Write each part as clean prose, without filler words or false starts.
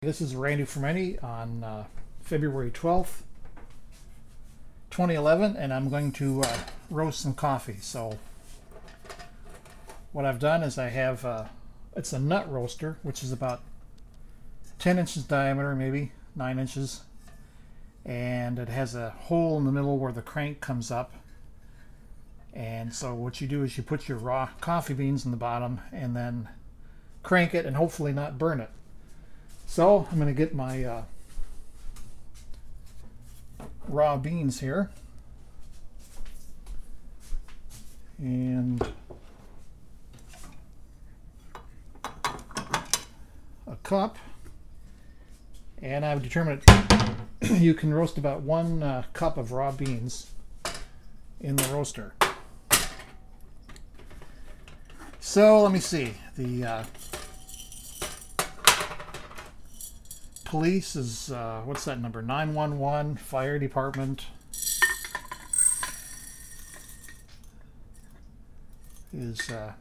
This is Randy Fermenti on February 12th, 2011, and I'm going to roast some coffee. So what I've done is I have, it's a nut roaster, which is about 10 inches diameter, maybe 9 inches, and it has a hole in the middle where the crank comes up. And so what you do is you put your raw coffee beans in the bottom and then crank it and hopefully not burn it. So I'm going to get my raw beans here and a cup, and I've determined you can roast about 1 cup of raw beans in the roaster. So let me see. The police is, what's that number? 911, fire department is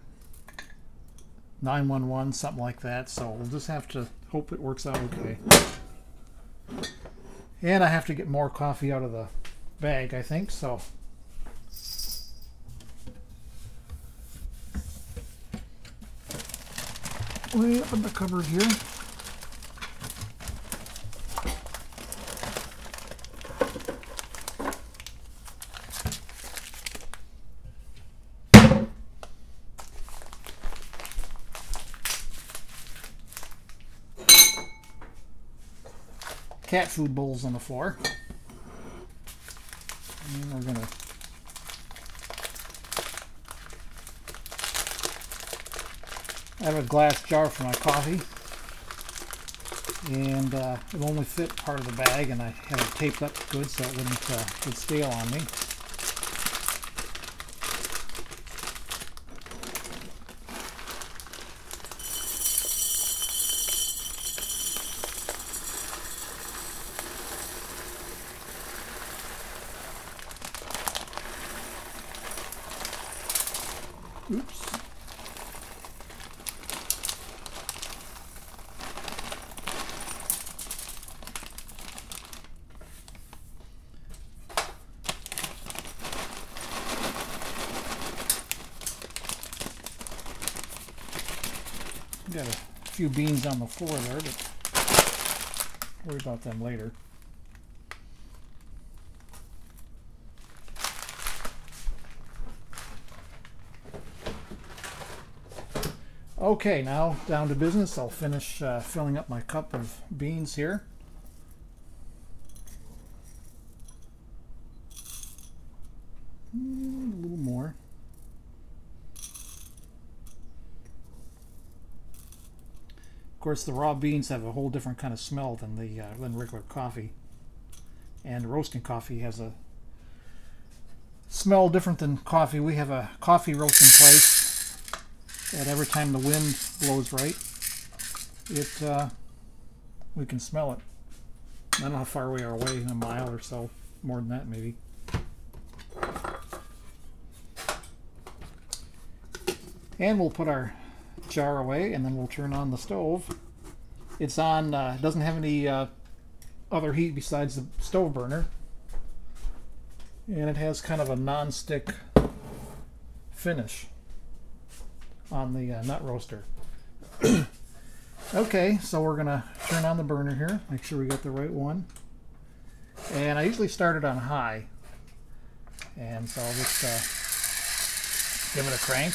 911, something like that. So we'll just have to hope it works out okay. And I have to get more coffee out of the bag, I think, so. Way up in the cupboard here. Cat food bowls on the floor. And we're gonna I have a glass jar for my coffee, and it only fit part of the bag, and I had it taped up good so it wouldn't get stale on me. Oops. Got a few beans on the floor there, but worry about them later. Okay, now down to business. I'll finish filling up my cup of beans here. A little more. Of course, the raw beans have a whole different kind of smell than than regular coffee, and roasting coffee has a smell different than coffee. We have a coffee roasting place. And every time the wind blows right, we can smell it. I don't know how far we are away, a mile or so, more than that maybe. And we'll put our jar away, and then we'll turn on the stove. It's on, doesn't have any other heat besides the stove burner, and it has kind of a non-stick finish on the nut roaster. Okay, so we're gonna turn on the burner here, make sure we got the right one, and I usually start it on high, and so I'll just give it a crank.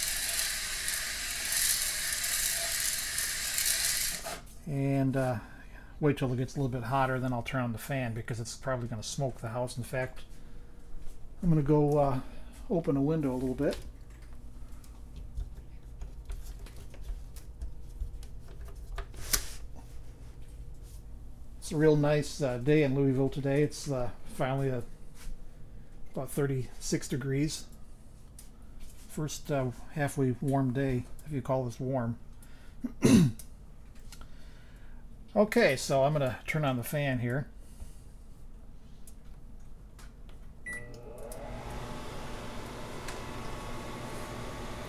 And wait till it gets a little bit hotter, then I'll turn on the fan because it's probably going to smoke the house. In fact, I'm going to go open a window a little bit. It's a real nice day in Louisville today. It's finally about 36 degrees. First halfway warm day, if you call this warm. Okay, so I'm going to turn on the fan here.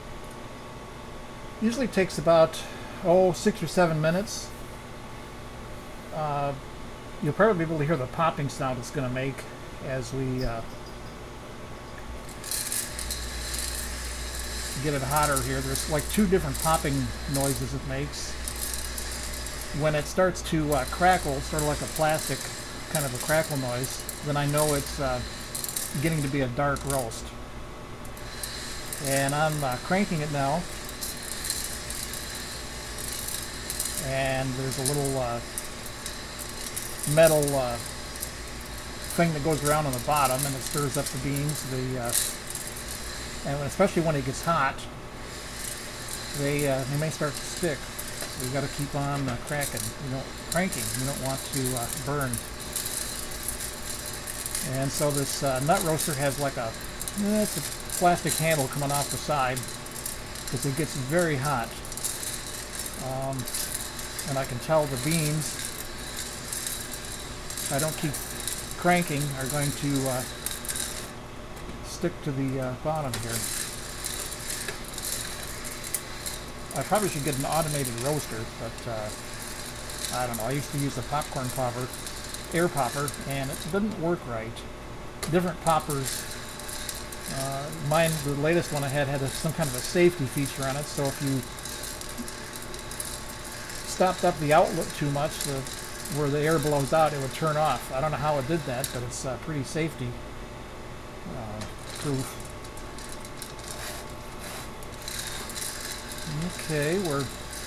Usually takes about 6 or 7 minutes. you'll probably be able to hear the popping sound it's going to make as we get it hotter here. There's like two different popping noises it makes. When it starts to crackle, sort of like a plastic kind of a crackle noise, then I know it's getting to be a dark roast. And I'm cranking it now. And there's a little metal thing that goes around on the bottom, and it stirs up the beans. And especially when it gets hot, they may start to stick. So you got to keep on cranking. You don't want to burn. And so this nut roaster has like it's a plastic handle coming off the side because it gets very hot. And I can tell the beans, if I don't keep cranking, are going to stick to the bottom here. I probably should get an automated roaster, but I don't know. I used to use a popcorn popper, air popper, and it didn't work right. Different poppers. Mine, the latest one I had some kind of a safety feature on it, so if you stopped up the outlet too much, where the air blows out, it would turn off. I don't know how it did that, but it's pretty safety proof. Okay, we're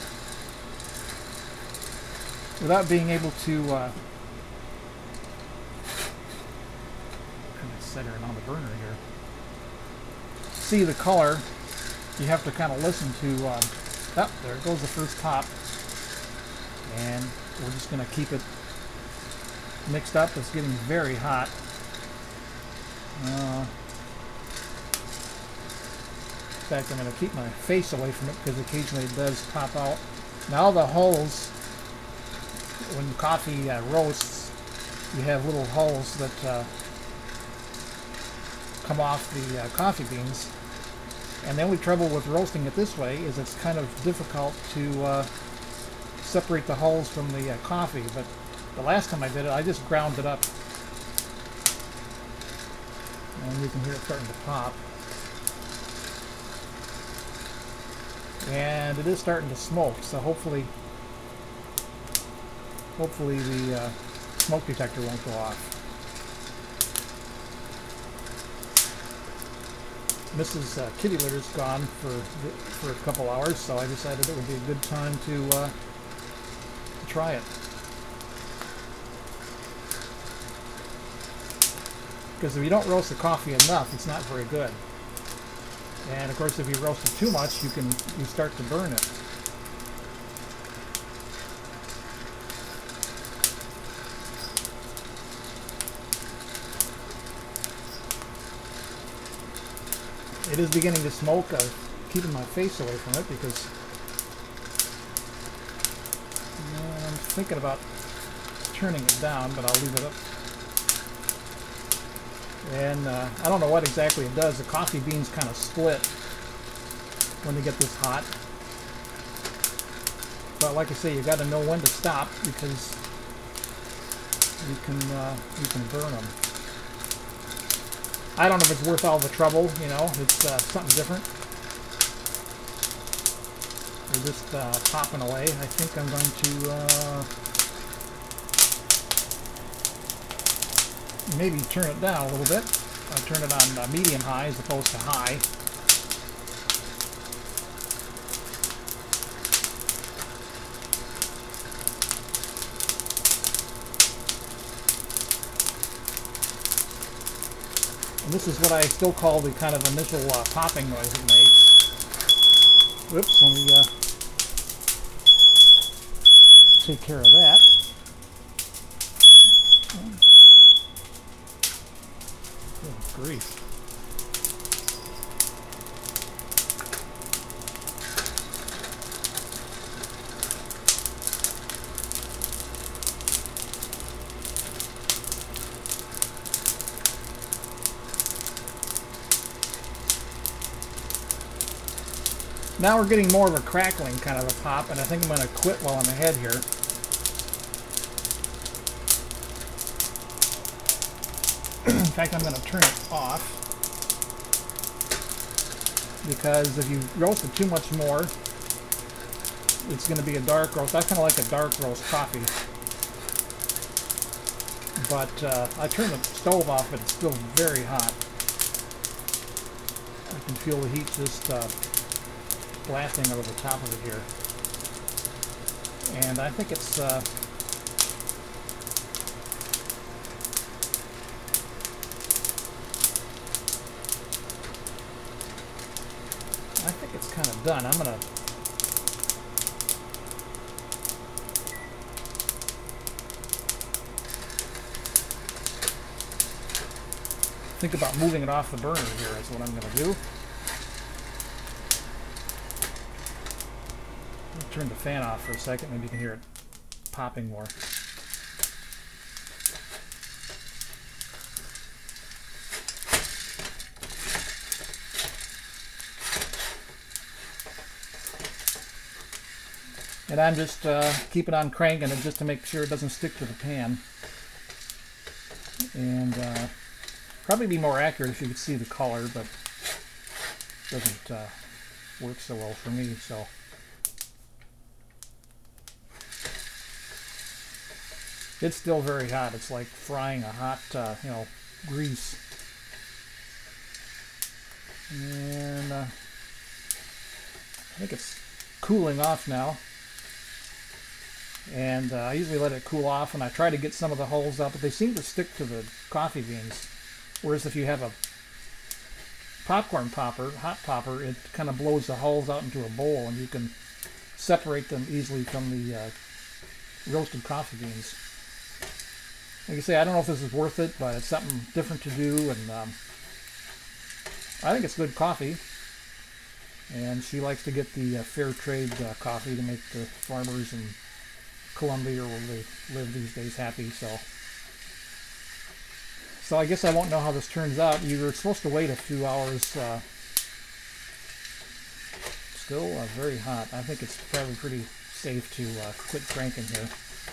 without being able to set her on the burner here. See the color. You have to kind of listen to. Oh, there goes the first pop, and we're just going to keep it mixed up. It's getting very hot. In fact, I'm going to keep my face away from it because occasionally it does pop out. Now the hulls, when coffee roasts, you have little hulls that come off the coffee beans. And the only trouble with roasting it this way is it's kind of difficult to separate the hulls from the coffee. But the last time I did it, I just ground it up. And you can hear it starting to pop. And it is starting to smoke, so hopefully the smoke detector won't go off. Mrs. Kitty Litter's gone for a couple hours, so I decided it would be a good time to try it. Because if you don't roast the coffee enough, it's not very good. And of course, if you roast it too much, you start to burn it. It is beginning to smoke. I'm keeping my face away from it because I'm thinking about turning it down, but I'll leave it up. And I don't know what exactly it does. The coffee beans kind of split when they get this hot. But like I say, you got to know when to stop because you can burn them. I don't know if it's worth all the trouble. It's something different. They're just popping away. I think I'm going to maybe turn it down a little bit. I'll turn it on medium high as opposed to high. And this is what I still call the kind of initial popping noise it makes. Whoops, let me take care of that. Good grief. Now we're getting more of a crackling kind of a pop, and I think I'm going to quit while I'm ahead here. In fact, I'm going to turn it off, because if you roast it too much more, it's going to be a dark roast. I kind of like a dark roast coffee. But I turned the stove off, but it's still very hot. I can feel the heat just blasting over the top of it here. And I think it's kind of done. I'm gonna think about moving it off the burner here. Is what I'm gonna do. I'll turn the fan off for a second. Maybe you can hear it popping more. And I'm just keeping on cranking it just to make sure it doesn't stick to the pan. And probably be more accurate if you could see the color, but it doesn't work so well for me. So it's still very hot. It's like frying a hot, grease. And I think it's cooling off now. And I usually let it cool off, and I try to get some of the hulls out, but they seem to stick to the coffee beans. Whereas if you have a popcorn popper, hot popper, it kind of blows the hulls out into a bowl, and you can separate them easily from the roasted coffee beans. Like I say, I don't know if this is worth it, but it's something different to do, and I think it's good coffee. And she likes to get the fair trade coffee to make the farmers in Colombia, where they live these days, happy. So I guess I won't know how this turns out. You're supposed to wait a few hours. Still very hot. I think it's probably pretty safe to quit cranking here.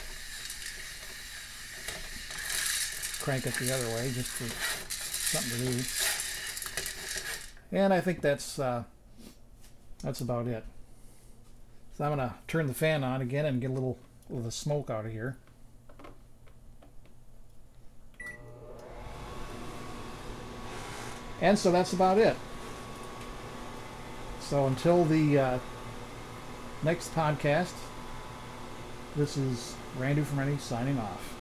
Crank it the other way just for something to do. And I think that's about it. So I'm going to turn the fan on again and get a little of the smoke out of here. And so that's about it. So until the next podcast, this is Randy from Rennie signing off.